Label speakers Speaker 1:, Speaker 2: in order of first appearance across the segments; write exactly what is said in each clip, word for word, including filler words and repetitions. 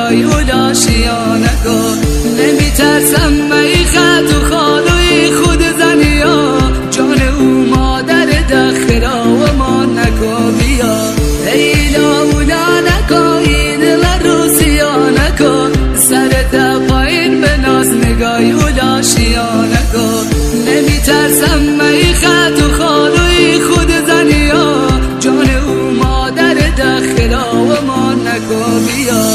Speaker 1: نگاهی اولا شیانکو نمیترسم می خط و خالوی خود زنیا جان او مادر دخرا و ما نکو بیا ایلا اولا نکو این لروسیا نکو سرت پایین به ناز نگاهی اولا شیانکو نمیترسم می خط و خالوی خود زنیا جان او مادر دخرا و ما نکو بیا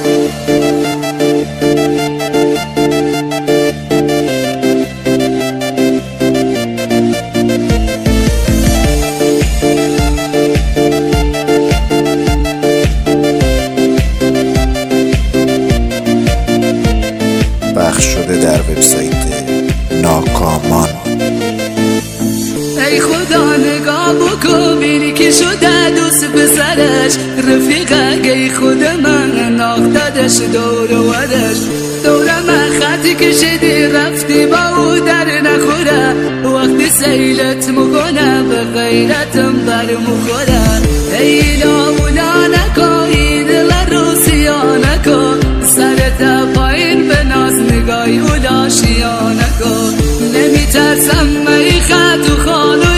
Speaker 2: پخش شده در وبسایت ناکامان.
Speaker 1: ای خدا نگاه بکن بینی که شده دوست پسرش رفیقه ای خود من ناختدش دور و ورش دور من خطی کشیدی رفتی با او در نخوره وقتی سیلت مکنه به غیرتم بر مخوره ای لاولا نکن این لروسیا نکن سرت پایین به ناز نگاهی اولا شیا نکن نمیترسم می خط و خالو